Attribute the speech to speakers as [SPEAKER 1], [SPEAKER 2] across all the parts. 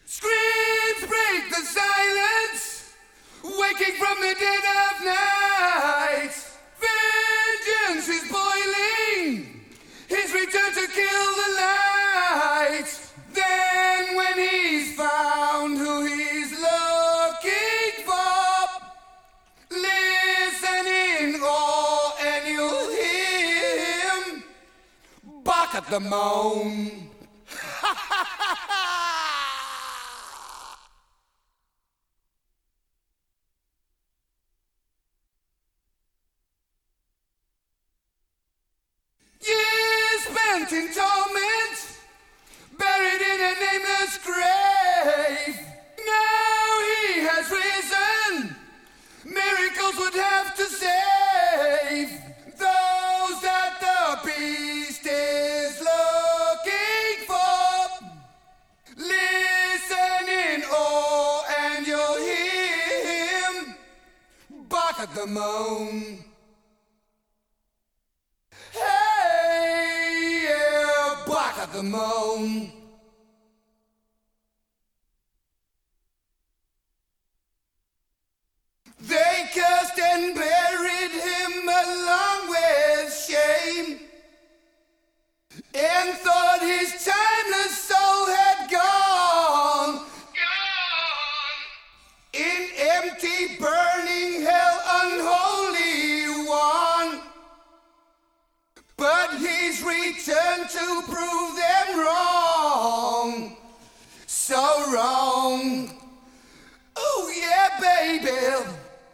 [SPEAKER 1] Screams break the silence, waking from the dead of night. Vengeance is boiling, his return to kill the light. Then when he's found who he's looking for, listen in awe and you'll hear him bark at the moon. Years spent in torment, buried in a nameless grave. Now he has risen, miracles would have to save those that the beast is looking for. Listen in awe and you'll hear him bark at the moon. Hey, yeah, bark at the moon. They cursed and buried him along with shame, and thought his timeless soul had gone. In empty, burning hell, unholy one. But he's returned to prove them wrong. So wrong. Oh yeah, baby.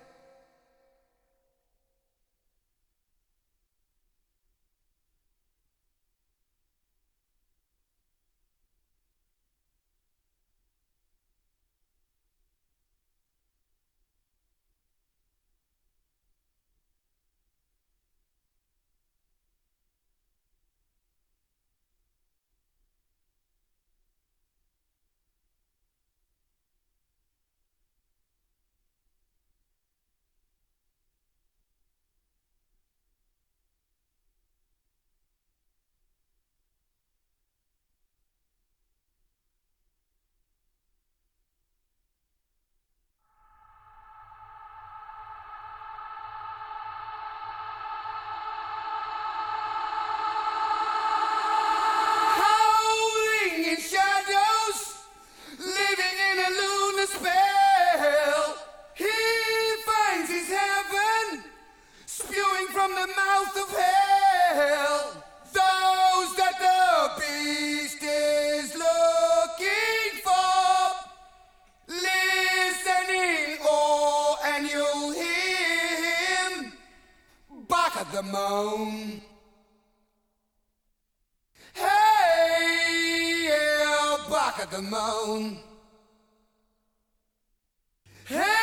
[SPEAKER 1] Spell. He finds his heaven spewing from the mouth of hell. Those that the beast is looking for. Listen in awe and you'll hear him bark at the moon. Hey, yeah, bark at the moon. Hey!